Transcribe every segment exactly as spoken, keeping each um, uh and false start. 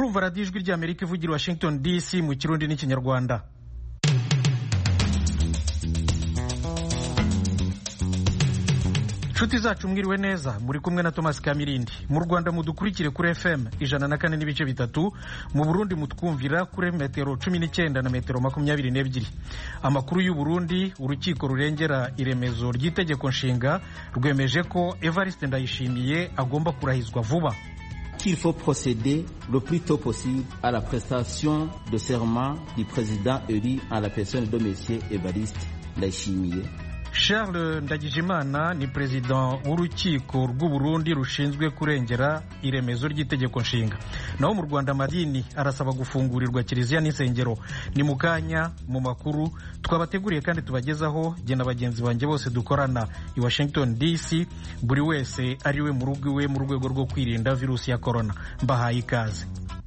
murumva radiyo ijwi ry'Amerika ivugira Washington D C mu Kirundi n'Ikinyarwanda. Nshuti zacu mwiriwe neza, muri kumwe na Thomas Kamirindi. Mu Rwanda mudukurikire kuri F M ijana na kane n'ibice bitatu, mu Burundi mutwumvira kuri metero cumi n'icyenda na metero makumyabiri n'ebyiri. Amakuru y'u Burundi, urukiko rurengera iremezo ry'itegeko nshinga rwemeje ko Evariste Ndayishimiye agomba kurahizwa vuba. Qu'il faut procéder le plus tôt possible à la prestation de serment du président élu en la personne de Monsieur Evariste Ndayishimiye. Charles Ndagijimana ni president w'urukiko rw'u Burundi rushinzwe kurengera iremezo ry'itegeko nshinga. Naho mu Rwanda madini arasaba gufungurirwa kiliziya n'insengero. Ni mukanya mu makuru twabateguriye kandi tubagezaho je na bagenzi banjye bose dukorana i Washington D C, buri wese ari we mu rugo iwe mu rwego rwo kwirinda virusi ya corona. Mbahaye ikaze.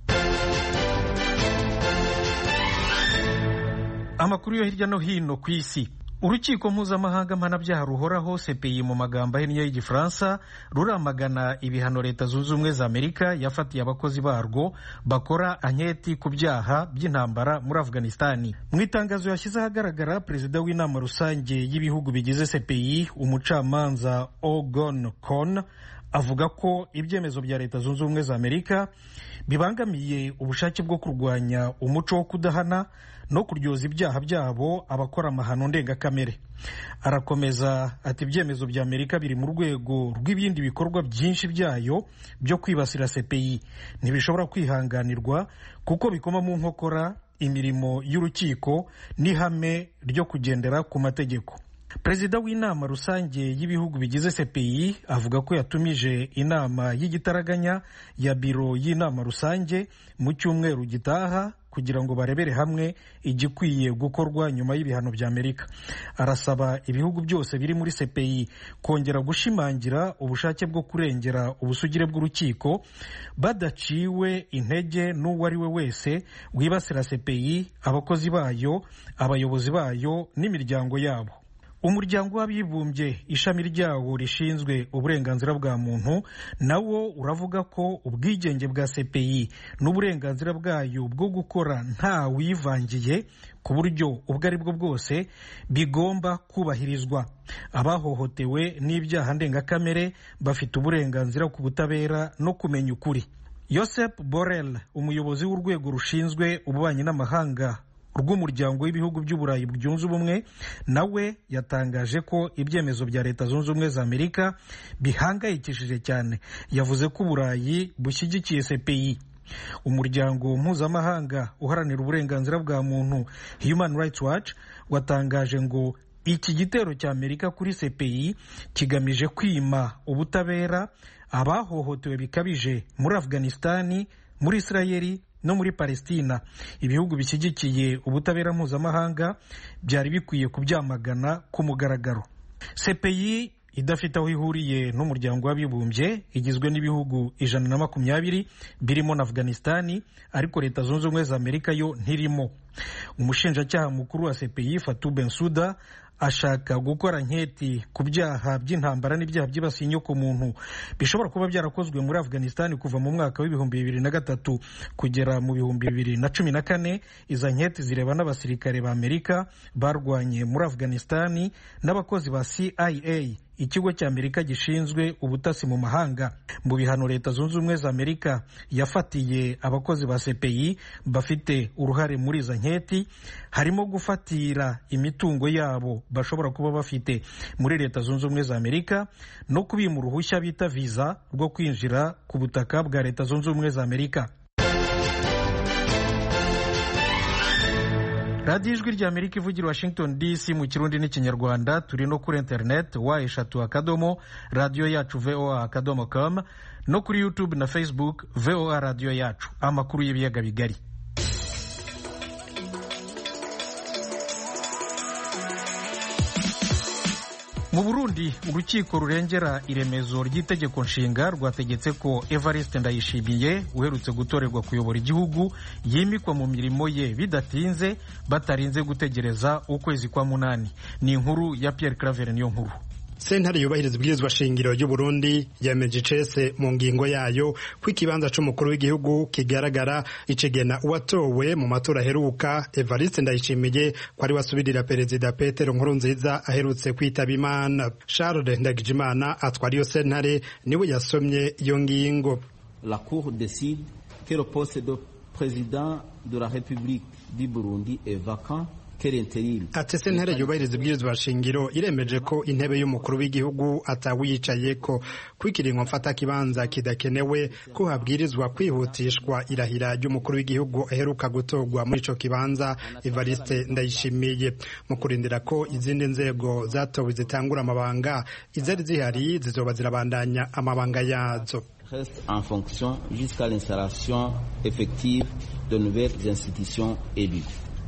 Amakuru yo hirya no hino ku isi. Urukiko mpuzamahanga mpanabyaha ruhoraho C P I mu magambo ahinnye y'Igifaransa ruramagana ibihano Leta Zunze Ubumwe za Amerika yafatiye abakozi barwo bakora anketi ku byaha by'intambara muri Afghanistani. Mu itangazo yashyize ahagaragara perezida w'inama rusange y'ibihugu bigize C P I umucamanza Ogon Kon avuga ko ibyemezo bya Leta Zunze Ubumwe za Amerika bibangamiye ubushake bwo kurwanya umuco wo kudahana no kuryoza ibyaha byabo abakora amahano ndengakamere. Arakomeza ati ibyemezo bya Amerika biri mu rwego rw'ibindi bikorwa byinshi byayo byo kwibasira C P I ntibishobora kwihanganirwa kuko bikoma mu nkokora imirimo y'urukiko n'ihame ryo kugendera ku mategeko. Perezida w'inama rusange y'ibihugu bigize C P I avuga ko yatumije inama y'igitaraganya ya biro y'inama rusange mu cyumweru gitaha kugira ngo barebere hamwe igikwiye gukorwa nyuma y'ibihano bya Amerika. Arasaba ibihugu byose biri muri C P I kongera gushimangira ubushake bwo kurengera ubusugire bw'urukiko badaciwe intege n'uwo ari we wese wibasira C P I, abakozi bayo, abayobozi bayo n'imiryango yabo. Umuryango w'abibumbye ishami ryawo rishinzwe uburenganzira bwa muntu nawo uravuga ko ubwigenge bwa C P I n'uburenganzira bwayo bwo gukora nta wivangiye ku buryo ubwo ari bwo bwose bigomba kubahirizwa. Abahohotewe n'ibyaha ndengakamere bafite uburenganzira ku butabera no kumenya ukuri. Josep Borrell, umuyobozi w'urwego rushinzwe ububanyi n'amahanga rw'umuryango w'ibihugu by'Uburayi byunze ubumwe, nawe yatangaje ko ibyemezo bya Leta Zunze Ubumwe za Amerika bihangayikishije cyane. Yavuze ko Uburayi bushyigikiye C P I. Umuryango mpuzamahanga uharanira uburenganzira bwa muntu Human Rights Watch watangaje ngo iki gitero cya Amerika kuri C P I kigamije kwima ubutabera abahohotewe bikabije muri Afghanistani, muri Israeli no muri Palestina. Ibihugu bishyigikiye ubutabera mpuzamahanga byari bikwiye kubyamagana ku mugaragaro. C P I idafite aho ihuriye n'umuryango w'abibumbye igizwe n'ibihugu ijana na makumyabiri birimo na Afghanistani, ariko Leta Zunze Ubumwe za Amerika yo ntirimo. Umushinjacyaha mukuru wa C P I Fatou Bensouda ashaka gukora nketi ku byaha by'intambara n'ibyaha byibasiye inyoko muntu bishobora kuba byarakozwe muri Afghanistan kuva mu mwaka w'ibihumbi bibiri na gatatu kugera mu bihumbi bibiri na cumi na kane. Iza nketi zireba n'abasirikare ba Amerika barwanye muri Afghanistan n'abakozi ba C I A, ikigo cya Amerika gishinzwe ubutasi mu mahanga. Mu bihano Leta Zunze Ubumwe za Amerika yafatiye abakozi ba C P I bafite uruhare muri iza nketi harimo gufatira imitungo yabo bashobora kuba bafite muri Leta Zunze Ubumwe za Amerika no kubima uruhushya bita visa rwo kwinjira ku butaka bwa Leta Zunze Ubumwe za Amerika. Radio Ijwi ry'Amerika ivugira Washington D C mu Kirundi n'Ikinyarwanda. Turi no kuri internet wa eshatu akadomo radio yacu V O A akadomo com no kuri YouTube na Facebook V O A radio yacu. Amakuru y'ibiyaga bigari. Mu Burundi urukiko rurengera iremezo ry'itegeko nshinga rwategetse ko Evariste Ndayishimiye uherutse gutorerwa kuyobora igihugu yimikwa mu mirimo ye bidatinze batarinze gutegereza ukwezi kwa munani. Ni inkuru ya Pierre Claver niyo nkuru. Sentare yubahiriza ibwirizwa shingiro y'u Burundi yemeje icese mu ngingo yayo ko ikibanza c'umukuru w'igihugu kigaragara icegena uwatowe mu matora aheruka Evariste Ndayishimiye ko ari wasubirira perezida Petero Nkurunziza aherutse kwitaba Imana. Charles Ndagijimana atwara iyo sentare niwe yasomye iyo ngingo. La Cour décide que le poste de président de la République du Burundi est vacant. Ati sentare yubahiriza ibwirizwa shingiro iremeje ko intebe y'umukuru w'igihugu atawiyicaye ko kwikiringo mfata kibanza kidakenewe ko habwirizwa kwihutishwa irahira ry'umukuru w'igihugu aheruka gutogwa muri ico kibanza Evariste Ndayishimiye mu kurindira ko izindi nzego zatowe zitangura amabanga izari zihari zizoba zirabandanya amabanga yazo reste en fonction jusqu'à l'installation effective de nouvelles institutions élues.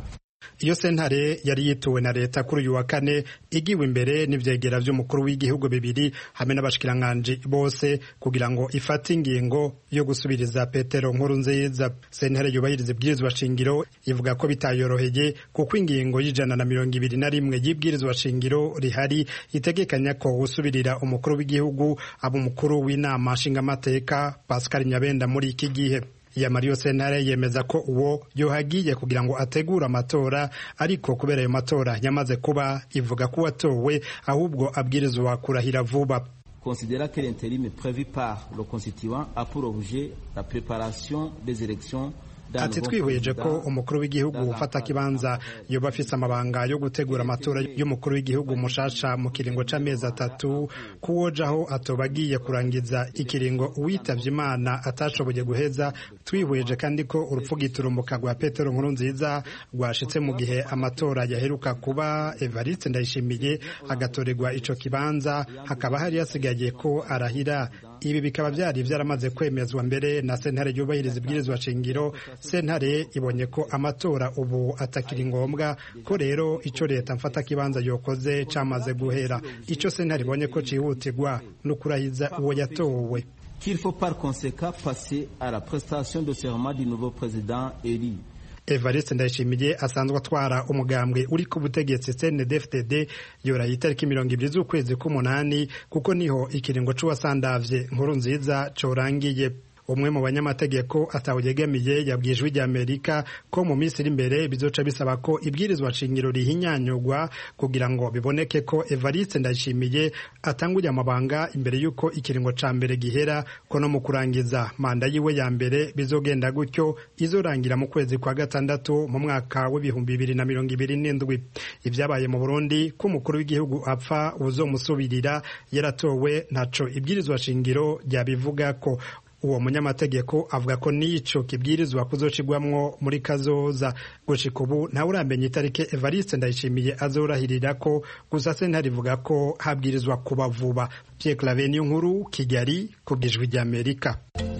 Iyo sentare yari yituwe na leta kuri uyu wa kane igiwe imbere n'ivyegera vy'umukuru w'igihugu bibiri hamwe n'abashikiranganje bose kugira ngo ifate ingingo yo gusubiriza Petero Nkurunziza. Sentare yubahiriza ibwirizwa shingiro ivuga ko bitayoroheye kuko ingingo y'ijana na mirongo ibiri na rimwe y'ibwirizwa shingiro rihari itegekanya ko gusubirira umukuru w'igihugu abo umukuru w'inama nshingamateka Pascal Nyabenda muri iki gihe. Ya Mario Sentare yemeza ko uwo yohagiye kugira ngo ategura amatora ariko kubera ayo matora yamaze kuba ivuga ko watowe ahubwo abwirizwa kurahira vuba. Considéra que l'intérim prévu par le constituant a pour objet la préparation des élections. Ati twihweje ko umukuru w'igihugu ufata kibanza yoba afise amabanga yo gutegura amatora y'umukuru w'igihugu mushasha mu kiringo c'amezi atatu kuwojaho atobagiye kurangiza ikiringo uwitavye Imana atashoboye guheza. Twihweje kandi ko urupfu giturumbuka rwa Petero Nkurunziza rwashitse mu gihe amatora yaheruka kuba Evariste Ndayishimiye agatorerwa ico kibanza hakaba hari yasigaye ko arahira. Ibi bikaba byari byaramaze kwemezwa mbere na sentare yubahiriza ibwirizwa shingiro. Sentare ibonye ko amatora ubu atakiri ngombwa ko rero ico leta mfata kibanza yokoze camaze guhera. Ico sentare ibonye ko cihutirwa no kurahiza uwo yatowe. Qu'il faut par conséquent passer à la prestation de serment du nouveau président élu. Evariste Ndayishimiye asanzwe atwara umugambwe uri ku butegetsi C N D F D D yoraye itariki mirongo ibiri z'ukwezi k'umunani kuko niho ikiringo c'uwasandavye Nkurunziza corangiye. Umwe mu banyamategeko atawuyegamiye yabwijwe rya Amerika ko mu minsi iri imbere bizoca bisaba ko ibwirizwa shingiro rihinyanyurwa kugira ngo biboneke ko Evariste Ndayishimiye atanguye amabanga imbere yuko ikiringo ca mbere gihera ko no mu kurangiza manda yiwe ya mbere bizogenda gutyo izorangira mu kwezi kwa gatandatu mu mwaka w'ibihumbi bibiri na mirongo ibiri n'indwi. Ivyabaye mu Burundi ko umukuru w'igihugu apfa uzomusubirira yaratowe ntaco ibwirizwa shingiro ryabivuga ko. Uwo munyamategeko avuga ko nico kibwirizwa kuzocigwamwo muri kazoza. Gushika ubu nta uramenya itarike Evariste Ndayishimiye azorahirira ko gusa sentare ivuga ko habwirizwa kuba vuba. Pierre Claver Nkuru, Kigali, kubwijwi rya Amerika.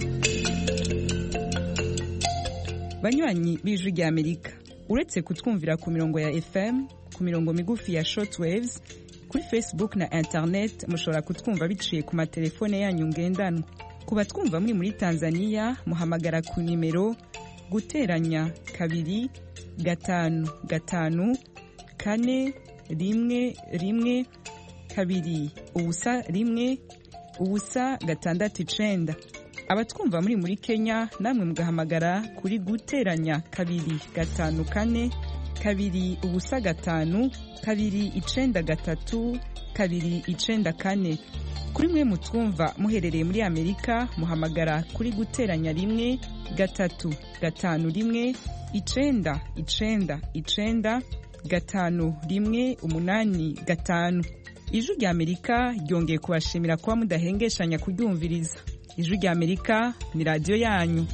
Banywanyi bijwi rya Amerika uretse kutwumvira ku mirongo ya F M, ku mirongo migufi ya shortwaves, kuri Facebook na internet mushobora kutwumva biciye ku matelefone yanyu ngendanwa. Kuba twumva muri muri Tanzania muhamagara ku nimero guteranya kabiri gatanu gatanu kane rimwe rimwe kabiri ubusa rimwe ubusa gatandatu icenda. Abatwumva muri muri Kenya namwe mugahamagara kuri guteranya kabiri gatanu kane kabiri ubusa gatanu kabiri icenda gatatu kabiri icenda kane. Kuri mwe mutwumva muherereye muri Amerika muhamagara kuri guteranya rimwe gatatu gatanu rimwe icenda icenda icenda gatanu rimwe umunani gatanu. Ijwi rya Amerika ryongeye kubashimira kuba mudahengeshanya kuryumviriza. Ijwi rya Amerika ni radio yanyu.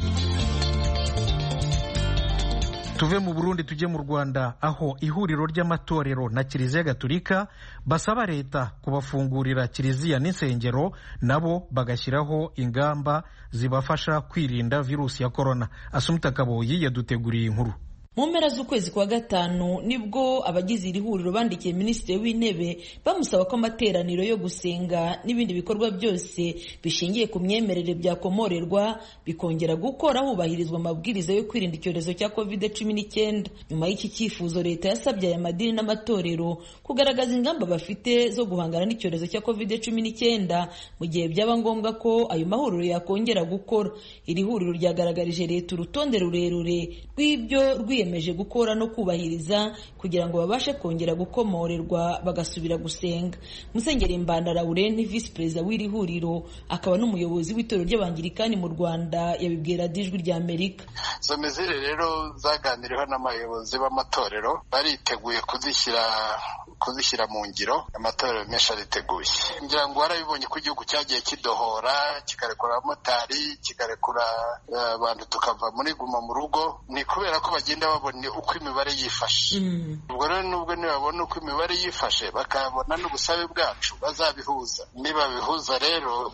Tuve mu Burundi tujye mu Rwanda aho ihuriro ry'amatorero na Kiliziya Gatolika basaba leta kubafungurira kiliziya n'insengero nabo bagashyiraho ingamba zibafasha kwirinda virusi ya corona. Asumta Kaboyi yaduteguriye inkuru. mu mpera z'ukwezi kwa gatanu nibwo abagize iri huriro bandikiye minisitiri w'intebe bamusaba ko amateraniro yo gusenga n'ibindi bikorwa byose bishingiye ku myemerere byakomorerwa bikongera gukora hubahirizwa amabwiriza yo kwirinda icyorezo cya covid cumi n'icyenda. Nyuma y'iki cyifuzo leta yasabye aya madini n'amatorero kugaragaza ingamba bafite zo guhangana n'icyorezo cya covid cumi n'icyenda mu gihe byaba ngombwa ko ayo mahuriro yakongera gukora. Iri huriro ryagaragarije leta urutonde rurerure rw'ibyo rwiyemeje gukora no kubahiriza kugira ngo babashe kongera gukomorerwa bagasubira gusenga. Musenyeri Mbanda Laurent, visi perezida w'iri huriro akaba n'umuyobozi w'itorero ry'Abangirikani mu Rwanda, yabibwira Ijwi rya Amerika. Izo mezire rero zaganiriweho n'abayobozi b'amatorero, bariteguye kuzishyira kuzishyira mu ngiro. Amatorero menshi ariteguye, ngira ngo warabibonye ko igihugu cyagiye kidohora kikarekura abamotari kikarekura abantu tukava muri guma mu rugo, ni kubera ko bagenda babona uko imibare yifashe. Ubwo rero nubwo nibabona uko imibare yifashe bakabona n'ubusabe bwacu bazabihuza, niba bihuza rero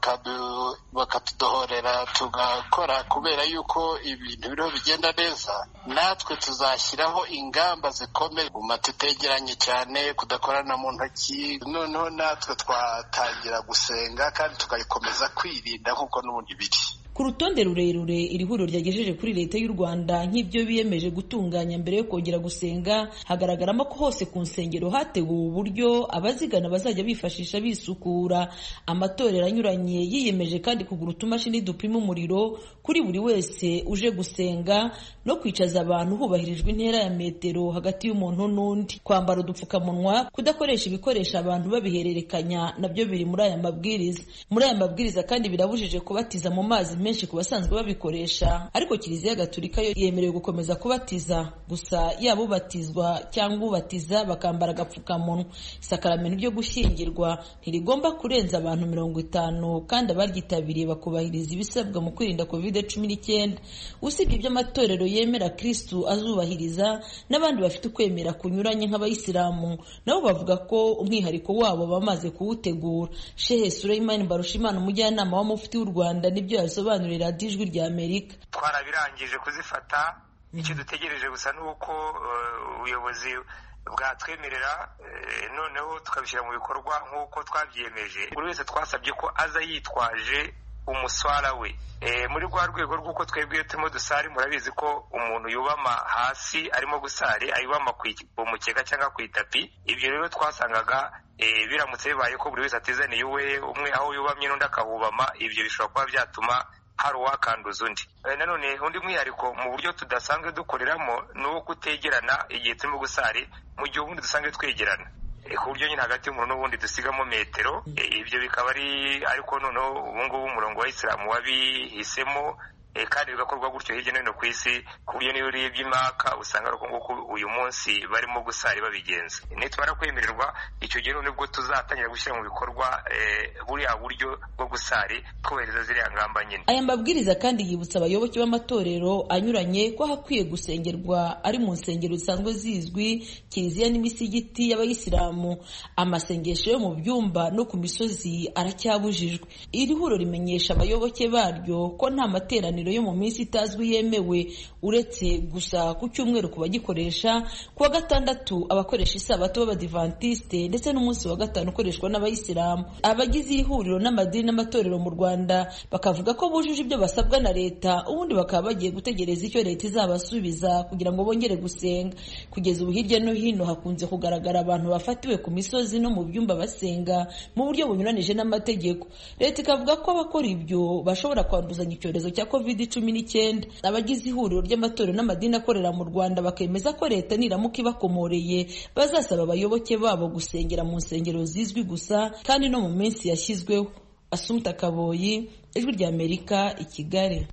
bakatudohorera tugakora, kubera yuko ibintu biriho bigenda neza, natwe tuzashyiraho ingamba zikomeye, guma tutegeranye cyane, kudakorana mu ntoki, noneho natwe twatangira gusenga kandi tukayikomeza kwirinda nk'uko n'ubundi biri. Ku rutonde rurerure iri huriro ryagejeje kuri leta y'u Rwanda nk'ibyo biyemeje gutunganya mbere yo kongera gusenga, hagaragaramo ko hose ku nsengero hateguwe uburyo abazigana bazajya bifashisha bisukura. Amatorero anyuranye yiyemeje kandi kugura utumashini dupima umuriro kuri buri wese uje gusenga no kwicaza abantu hubahirijwe intera ya metero hagati y'umuntu n'undi, kwambara udupfukamunwa, kudakoresha ibikoresho abantu babihererekanya nabyo biri muri aya mabwiriza. Muri aya mabwiriza kandi birabujije kubatiza mu mazi menshi ku basanzwe babikoresha, ariko Kiliziya Gatolika yo yemerewe gukomeza kubatiza, gusa yaba ubatizwa cyangwa ubatiza bakambara agapfukamunwa. Isakaramentu ryo gushyingirwa ntirigomba kurenza abantu mirongo itanu kandi abaryitabiriye bakubahiriza ibisabwa mu kwirinda covid cumi n'icyenda. Usibye ibyo amatorero yemera Kristu azubahiriza, n'abandi bafite ukwemera kunyuranye nk'abayisilamu nabo bavuga ko umwihariko wabo bamaze kuwutegura. Shehe Suleiman Barushimana, umujyanama wa mufti w'u Rwanda, nibyo yasobanurira Ijwi rya Amerika. Twarabirangije kuzifata, icyo dutegereje gusa nuko ubuyobozi bwatwemerera noneho tukabishyira mu bikorwa nk'uko twabyiyemeje. Buri wese twasabye ko aza yitwaje umuswara we. E, muri rwa rwego rw'uko twebwe turimo dusari, murabizi ko umuntu yubama hasi arimo gusari ayubama ku mukeka cyangwa ku itapi. Ibyo rero twasangaga e, biramutse bibaye ko buri wese atezaniye uwe, umwe aho yubamye n'undi akahubama, ibyo bishobora kuba byatuma hari uwakanduza undi. E, nanone undi mwihariko mu buryo tudasanzwe dukoreramo ni uwo kutegerana igihe turimo gusari, mu gihe ubundi dusanzwe twegerana ku buryo nyine hagati y'umuntu n'ubundi dusigamo metero. Ibyo bikaba ari ariko noneho ubu ngubu umurongo wa Isilamu wabihisemo kandi bigakorwa gutyo hirya no hino ku isi, ku buryo niyo urebye imaka usanga ari uko nguko uyu munsi barimo gusari babigenza. Nitumara kwemererwa, icyo gihe nibwo tuzatangira gushyira mu bikorwa buriya buryo bwo gusari kubahiriza ziriya ngamba nyine. Aya mabwiriza kandi yibutsa abayoboke b'amatorero anyuranye ko hakwiye gusengerwa ari mu nsengero zisanzwe zizwi, kiliziya n'imisigiti y'abayisilamu. Amasengesho yo mu byumba no ku misozi aracyabujijwe. Iri huriro rimenyesha abayoboke baryo ko nta materaniro yo mu minsi itazwi yemewe, uretse gusa ku cyumweru ku bagikoresha, ku wa gatandatu abakoresha isabato b'abadivantiste, ndetse n'umunsi wa gatanu ukoreshwa n'abayisilamu. Abagize iri huriro n'amadini n'amatorero mu Rwanda bakavuga ko bujuje ibyo basabwa na leta, ubundi bakaba bagiye gutegereza icyo leta izabasubiza kugira ngo bongere gusenga. Kugeza ubu hirya no hino hakunze kugaragara abantu bafatiwe ku misozi no mu byumba basenga mu buryo bunyuranije n'amategeko. Leta ikavuga ko abakora ibyo bashobora kwanduzanya icyorezo cya covid cumi n'icyenda. Abagize ihuriro ry'amatorero n'amadini akorera mu Rwanda bakemeza ko leta niramuka ibakomoreye bazasaba abayoboke babo gusengera mu nsengero zizwi gusa kandi no mu minsi yashyizweho. Asumta Kaboyi, Ijwi rya Amerika, i Kigali.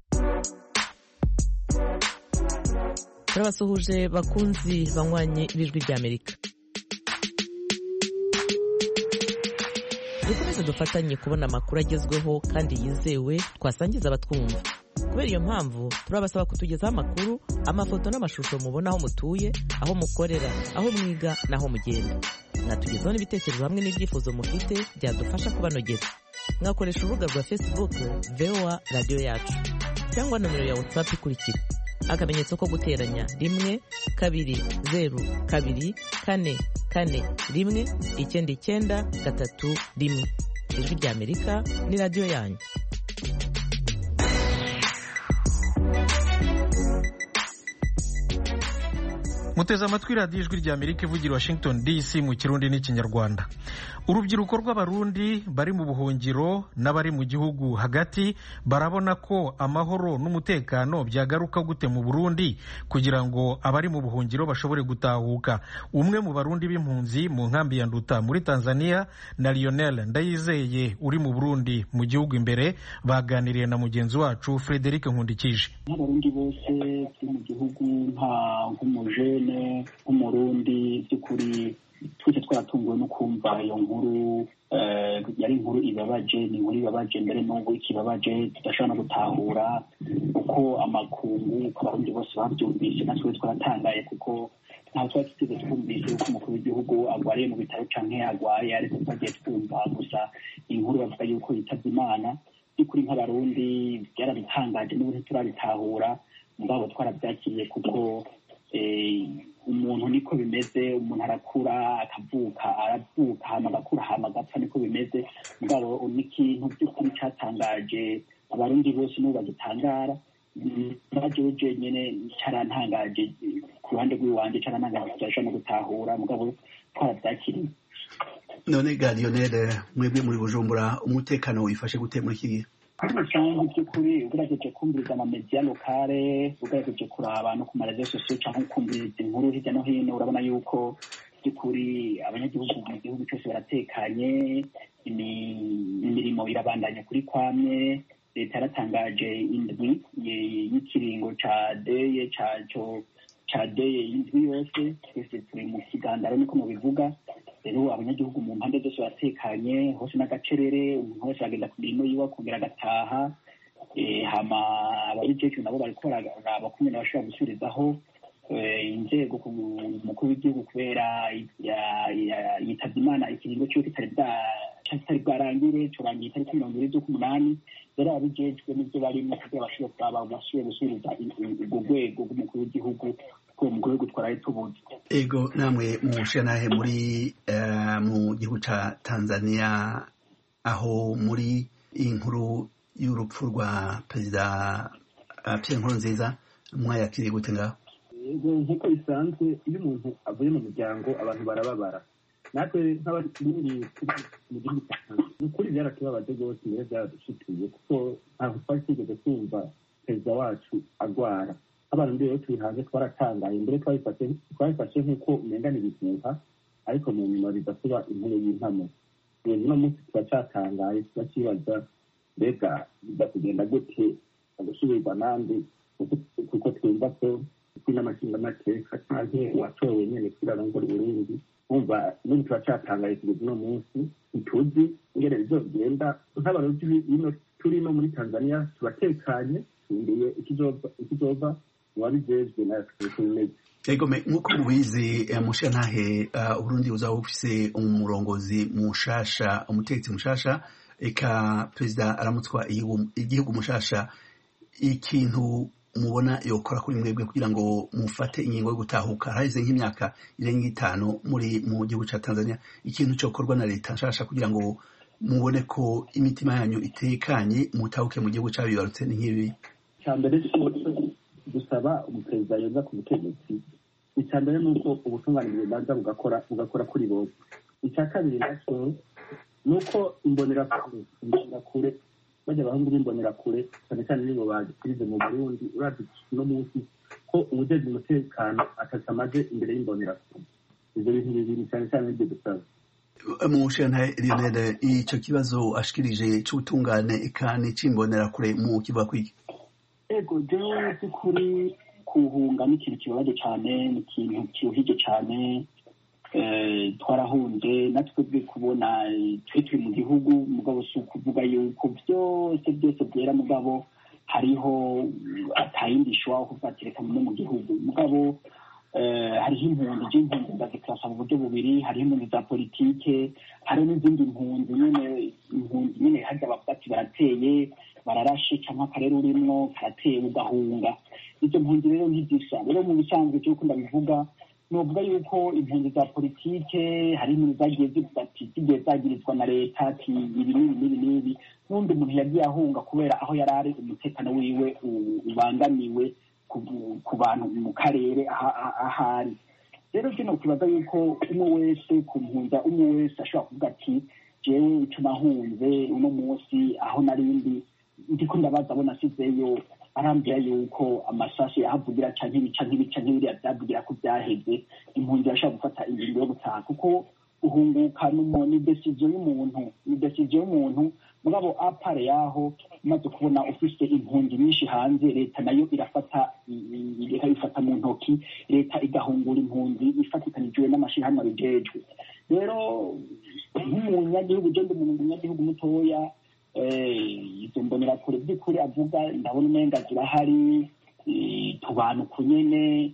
Turabasuhuje bakunzi banywanyi b'Ijwi rya Amerika. Dukomeze dufatanye kubona amakuru agezweho kandi yizewe twasangiza abatwumva. Kubera iyo mpamvu turabasaba kutugezaho amakuru, amafoto n'amashusho mubona aho mutuye, aho mukorera, aho mwiga n'aho mugenda. Mwatugezaho n'ibitekerezo hamwe n'ibyifuzo mufite byadufasha kubanogera. Mwakoresha urubuga rwa Facebook V O A Radio Yacu cyangwa nomero ya WhatsApp ikurikira akamenyetso ko guteranya rimwe kabiri zeru kabiri kane kane rimwe icyenda icyenda gatatu rimwe. Ijwi ry'Amerika ni radiyo yanyu. muteze amatwi radiyo ijwi ry'Amerika ivugira Washington D C mu kirundi n'ikinyarwanda. Urubyiruko rw'abarundi bari mu buhungiro n'abari mu gihugu hagati barabona ko amahoro n'umutekano byagaruka gute mu Burundi kugira ngo abari mu buhungiro bashobore gutahuka. Umwe mu barundi b'impunzi mu nkambi ya Nduta muri Tanzania na Lionel Ndayizeye uri mu Burundi mu gihugu imbere baganiriye na mugenzi wacu Frederic Nkundikije. Abarundi bose mu gihugu nta nk'umujene nk'umurundi by'ukuri twese twaratunguwe no kumva iyo nkuru. Yari inkuru ibabaje, ni inkuru ibabaje mbere n'ubwo ikibabaje tudashobora no gutahura uko amakungu ko abarundi bose babyumvise. Natwe twaratangaye kuko ntawe twari tuteze twumvise uko umukuru w'igihugu agwariye mu bitaro canke agwaye, ariko twagiye twumva gusa inkuru bavuga yuko yitabye Imana. By'ukuri nk'abarundi byarabitangaje n'ubu ntiturabitahura, mugabo twarabyakiriye kuko umuntu niko bimeze, umuntu arakura akavuka aravuka hama agakura hama agapfa, niko bimeze. Mugabo n'ikintu by'ukuri cyatangaje abarundi bose n'ubu bagitangara. Najewe jenyene cyarantangaje ku ruhande rw'iwanje, cyarantangaje tudashobora no gutahura, mugabo twarabyakiriye. None ga Lionel, mwebwe muri Bujumbura umutekano wifashe gute muri iki gihe? Muri rusange by'ukuri ugerageje kumviriza amamediya lokale, ugerageje kuraba no ku marezo sosiyo cyangwa kumviriza inkuru hirya no hino, urabona yuko by'ukuri abanyagihugu mu gihugu cyose baratekanye, imirimo irabandanya kuri kwamye. Leta yaratangaje indwi y'ikiringo ca deye caco ca deye indwi yose, twese turi mu kigandaro niko mubivuga. Rero abanyagihugu mu mpande zose batekanye, hose n'agacerere, umuntu wese agenda ku mirimo yiwe akongera agataha. Hama abajeje nabo bariko bararaba kumwe bashobora gusubirizaho inzego ku mukuru w'igihugu kubera yitabye Imana ikiringo cyo kitari kitari bwarangire, turangiye itariki mirongo ibiri z'ukumunani. Rero abijejwe n'ibyo barimo kugira bashobora kuraba basubire gusubiriza urwo rwego rw'umukuru w'igihugu ko umukuru w'igihugu twaraye tubuze. Ego namwe mushanahe muri mu gihugu ca Tanzania, aho muri inkuru y'urupfu rwa perezida Pierre Nkurunziza mwayakiriye gute ngaho? Ego nk'uko bisanzwe iyo umuntu avuye mu muryango abantu barababara. Natwe nk'abarundi mu gihugu cya Tanzania ukuri byaratubabaje rwose, mbere byaradushituye kuko ntabwo twari twigeze kumva perezida wacu agwara. Abantu rero turi hanze twaratangaye, mbere twabifashe nk'uko umengana ibihuha, ariko mu nyuma biza kuba inkuru y'impamo. Uno munsi turacyatangaye, turakibaza mbega biza kugenda gute, agusubirwa nande, kuko twumva ko n'amashingamateka canke uwatowe nyene kwirarongora Uburundi. Umva n'ubu turacyatangaye kugeza uno munsi, ntituzi ingene bizogenda. Nk'abarundi bino turi no muri Tanzania turatekanye, turindiye ikizova wabijejwe natwe tumeze. Ego nk'uko mubizi mushantahe, Uburundi buzaba bufise umurongozi mushasha, umutegetsi mushasha, eka perezida aramutswa igihugu mushasha. Ikintu mubona yokora kuri mwebwe kugira ngo mufate ingingo yo gutahuka? Harize nk'imyaka irenga itanu muri mu gihugu ca Tanzania, ikintu cyokorwa na leta nshasha kugira ngo mubone ko imitima yanyu itekanye mutahuke mu gihugu cabibarutse ni nk'ibi? Cyambere gusaba umuperezida yoza ku butegetsi, icyambere nuko ubutungane bubanza bugakora bugakora kuri bose. Icya kabiri nacyo nuko imbonera kure bajya abahungu b'imbonera kure cyane cyane nibo bagikirize mu Burundi. Urazi no munsi ko ubujejwe umutekano atasamaje imbere y'imbonera kure. Ibyo bintu bibiri cyane cyane ibyo dusaba. Mushana Lionel, ico kibazo ashikirije c'ubutungane ikani c'imbonera kure mu kivuga kwiki? Ego jewe kuri kuhunga n'ikintu kibabaje cyane, n'ikintu kiruhije cyane. Twarahunze natwe kubona twe turi mu gihugu, mugabo si ukuvuga yuko byose byose byera, mugabo hariho atayindi ishobora kuvatireka mu gihugu. Mugabo hariho impunzi z'impunzi ndazikasa mu buryo bubiri, hariho impunzi za politike, hariho n'izindi mpunzi nyene impunzi nyene harya bavuga ati barateye bararashe cyangwa akarere urimwo karatewe ugahunga. Izo mpunzi rero ntizisa. Rero mu bisanzwe cyo kunda bivuga novuga yuko impunzi za politike hari n'impunzi zagiye zivuga ati zigiye zagirizwa na leta ati ibi n'ibi n'ibi n'ibi, n'undi muntu yagiye ahunga kubera aho yari ari umutekano wiwe ubangamiwe ku bantu mu karere ahari. Rero kino kibaza yuko umwe wese ku mpunza umwe wese ashobora kuvuga ati jewe icyo nahunze uno munsi aho narindi ndiko ndabaza abo nasizeyo arambwira yuko amasashi yahavugira canke ibica nk'ibica nk'ibiriya byavugira ko byaheze, impunzi yashobora gufata ingingo yo gutaha kuko uhunguka ni decision y'umuntu ni decision y'umuntu mugabo apare yaho maze kubona ufise impunzi nyinshi hanze, leta nayo irafata ikabifata mu ntoki, leta igahungura impunzi ifatikanijwe n'amashirahamwe abijejwe. Rero nk'umunyagihugu je ndi umunyagihugu mutoya izo mbonera kure by'ukuri avuga ndabona umenga zirahari tubantu kunyene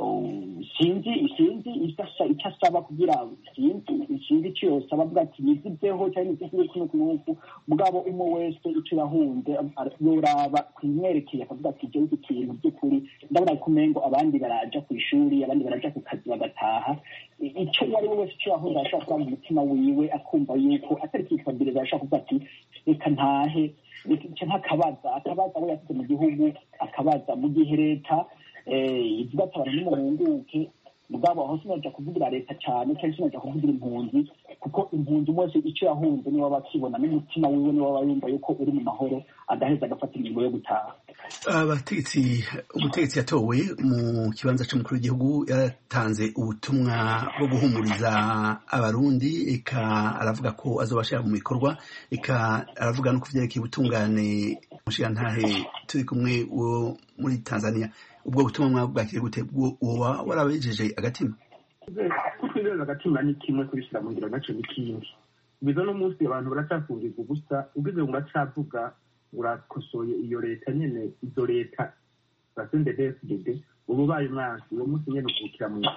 sinzi sinzi isasa icyo asaba kugira sinzi sinzi icyo yosaba avuga ati yizizeho cyane igihe kuno kunuku mugabo umwe wese icyo yahunze yoraba kwimwerekeye akavuga ati je ikintu by'ukuri ndabona kumengo abandi baraja ku ishuri abandi baraja ku kazi bagataha, icyo wari wese icyo yahunze ashaka kuba mu mutima wiwe akumva yuko atari kwifabiriza ashaka kuvuga ati reka ntahe icyo nk'akabaza akabaza abo yasize mu gihugu akabaza mu gihe leta ivuga ati abantu nimuhunguke mugabo aho sinaja kuvugira leta cyane cyangwa sinaja kuvugira impunzi kuko impunzi mwese icyo yahunze niwe aba akibona n'umutima wiwe niwe aba yumva yuko uri mu mahoro agaheza agafata ingingo yo gutaha. abategetsi umutegetsi yatowe mu kibanza cy'umukuru w'igihugu yaratanze ubutumwa bwo guhumuriza abarundi, eka aravuga ko azobashira mu bikorwa, eka aravuga no kuvyerekeye ubutungane mushigantahe turi kumwe wo muri Tanzania. Ubwo butumwa bwakire gute woba warabejeje agatima? Kukwizeza agatima ni kimwe kubishyira mu ngiro naco n'ikindi. Bizo no munsi abantu baracafungirwa ubusa ugize ngo uracavuga urakosoye iyo leta nyene izo leta basende deside ubu baye umwansi uwo munsi nyene ukukira mu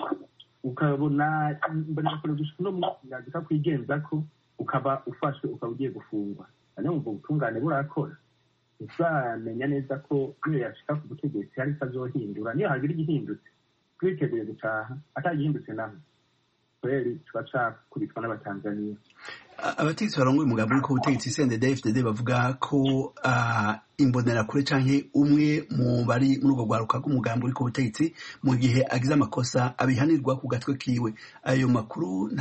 ukabona mbona ko gushika no munsi yagika kwigenza ko ukaba ufashe ukaba ugiye gufungwa. Ane umva ubutungane burakora uzamenya neza ko iyo yashika ku butegetsi hari kazohindura, niyo hagira igihindutse twiteguye gutaha atagihindutse naho kweri tubacakubitwa n'abatanzaniya. Abategetsi barongoye umugambi w'uko ubutegetsi C N D D F D D bavuga ko imbonerakure canke umwe mu bari muri ubwo rwaruka rw'umugambi w'uko ubutegetsi mu gihe agize amakosa abihanirwa ku gatwe kiwe. Ayo makuru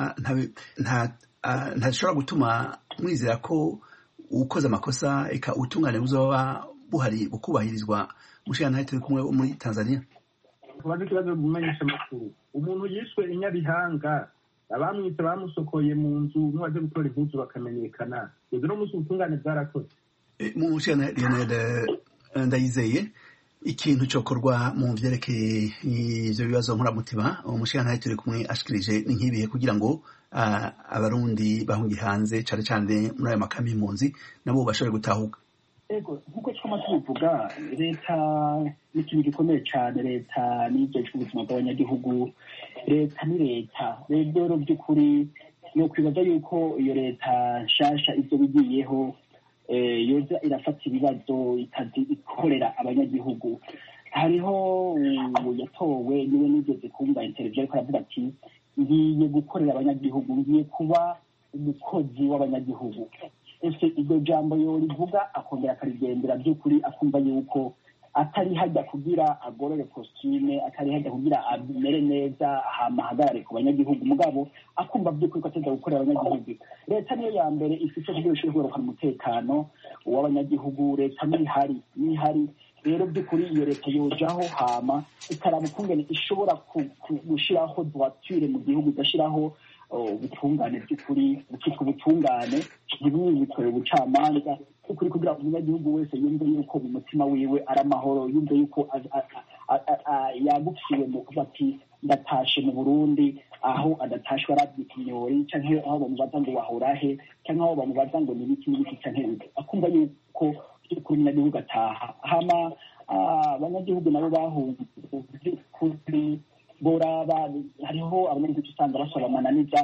ntashobora gutuma mwizera ko ukoze amakosa eka utungane buzoba buhari bukubahirizwa mushikana turi kumwe muri Tanzania? Kubaza ikibazo mumenyesha makuru, umuntu yishwe inyabihanga abamwite bamusokoye mu nzu mwaje gutora impuzu bakamenyekana, ibyo no musu utungane bwarakoze. Mu mushikana Lionel Ndayizeye ikintu cyokorwa mu vyerekeye ivyo bibazo nkuramutima umushikana turi kumwe ashikirije ni nk'ibihe kugira ngo abarundi bahungiye hanze cyane cyane muri aya makami y'impunzi nabo bashobore gutahuka. Ego nkuko twama tubivuga leta ni ikintu gikomeye cyane, leta n'ibyo cy'ubuzima bw'abanyagihugu, leta ni leta. Rero by'ukuri no kwibaza yuko iyo leta nshasha ibyo bigiyeho yoza irafata ibibazo ikazi ikorera abanyagihugu. Hariho yatowe niwe nigeze kumva interview ariko aravuga ati ngiye gukorera abanyagihugu, ngiye kuba umukozi w'abanyagihugu. Ese iryo jambo yorivuga akongera akarigendera by'ukuri akumva yuko atari hajya kugira agorore costume, atari hajya kugira amere neza hama hagarare ku banyagihugu, mugabo akumva by'ukuri ko ateza gukorera abanyagihugu. Leta niyo ya mbere ifite kugira ishobora kurokana umutekano w'abanyagihugu, leta ni hari ni hari rero by'ukuri iyo leta yojaho hama ikaraba ukungene ishobora gushiraho droiture mu gihugu, igashiraho ubutungane by'ukuri bukitwa ubutungane ntibwitwe ubucamanza ukuri kugira umunyagihugu wese yumve yuko mu mutima wiwe ari amahoro, yumve yuko yagufiwe mu kuba ati ndatashe mu Burundi, aho adatashwe arabyita inyori canke aho bamubaza ngo wahorahe canke aho bamubaza ngo nibiki nibiki canke akumva yuko kuri umunyagihugu ataha. Hama abanyagihugu nabo bahunze kuri boraba hariho abanyagihugu usanga basaba amananiza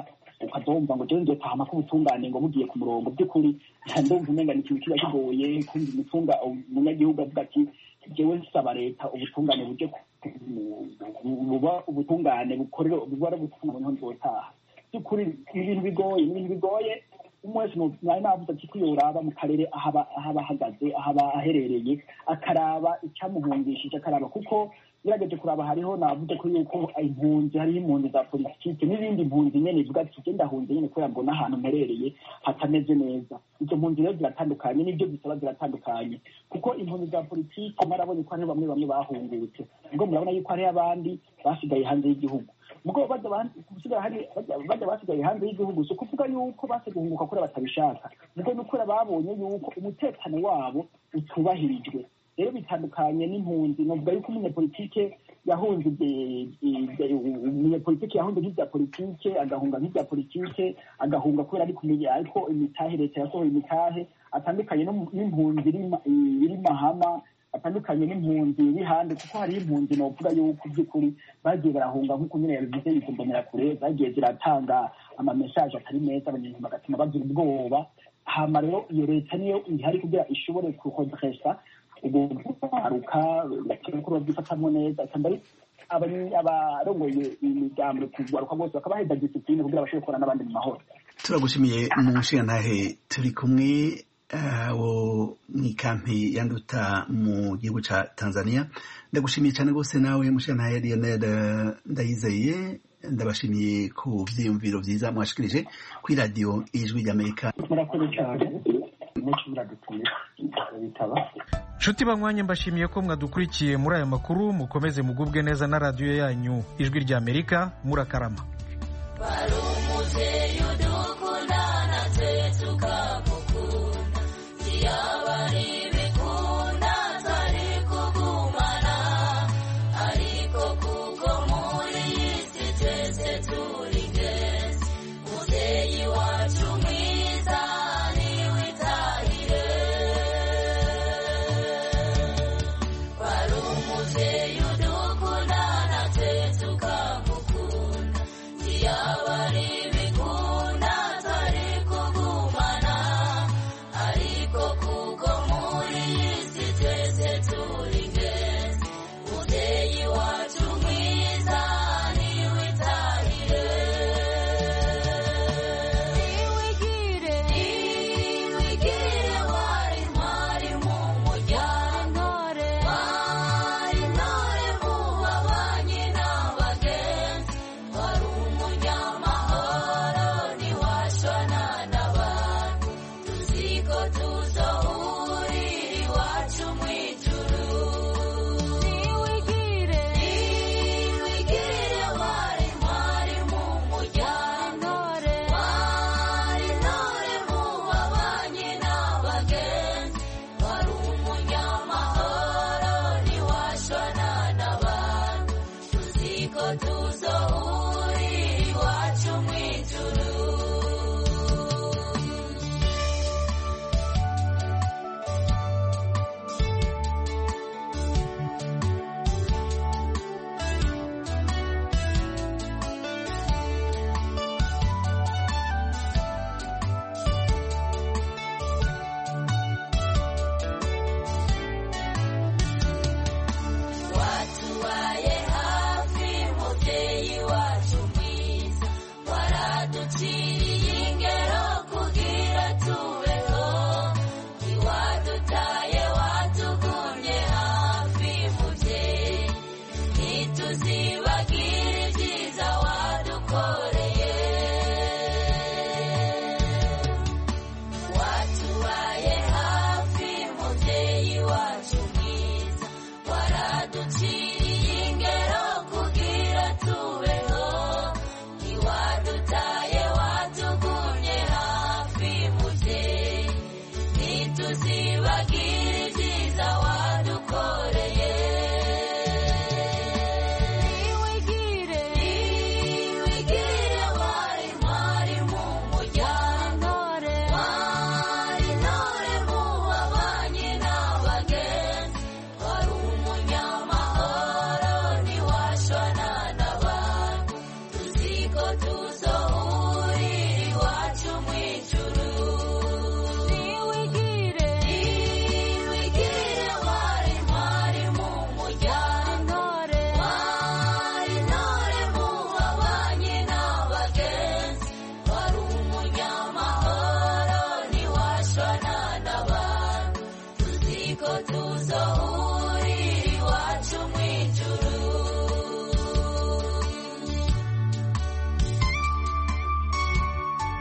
ukazumva ngo jewe nzotahama ko ubutungane ngo bugiye ku murongo by'ukuri ndumva umenga ni ikintu kiba kigoye kumva umutunga umunyagihugu avuga ati jewe nsaba leta ubutungane buje buba ubutungane bukorera buba ari ubutungane niho nzotaha by'ukuri ibintu bigoye ibintu bigoye umwese nari navuze ati kwiyoraba mu karere ahaba ahagaze ahaba aherereye akaraba icyamuhungishije akaraba kuko birageje kuraba hariho navuze ko yuko impunzi hariho impunzi za politike n'ibindi mpunzi nyene ivuga ati genda hunze nyene kubera ngo n'ahantu mperereye hatameze neza izo mpunzi rero ziratandukanye n'ibyo zisaba ziratandukanye kuko impunzi za politike marabonye ko hariho bamwe bamwe bahungutse ubwo murabona yuko hariho abandi basigaye hanze y'igihugu mugo baje baje basigaye hanze y'igihugu so kuvuga yuko base guhunguka kure batabishaka mugo nukura babonye yuko umutekano wabo utubahirijwe rero bitandukanye n'impunzi novuga yuko umunyapolitike yahunze umunyapolitike yahunze nk'ibya politike agahunga nk'ibya politike agahunga kubera ari kumenya ariko imitahe leta yasohoye imitahe atandukanye n'impunzi iri mahama atandukanye n'impunzi y'ihande kuko hari impunzi novuga yuko by'ukuri bagiye barahunga nk'uko nyine yabivuze yikumbonera kure zagiye ziratanga amamesaje atari meza abanyarwanda bagatuma bagira ubwoba hama rero iyo leta niyo ihari kugira ishobore kuhodresa uguharuka bakuru babyifatamo neza kandi abarongoye imigambi kugaruka bose bakabaheza discipline kugira bashobore gukorana n'abandi mu mahoro. Turagushimiye mu nshingantahe turi kumwe abo mw'ikampi ya Nduta mu gihugu ca Tanzania. Ndagushimiye cyane rwose nawe mushingantahe Lionel Ndayizeye, ndabashimiye ku vyiyumviro vyiza mwashikirije kuri radio Ijwi ry'Amerika. Murakoze cyane muco muradutuye bitaba. Nshuti banywanye mbashimiye ko mwadukurikiye muri aya makuru, mukomeze mugubwe neza na radio yanyu Ijwi ry'Amerika. Murakarama.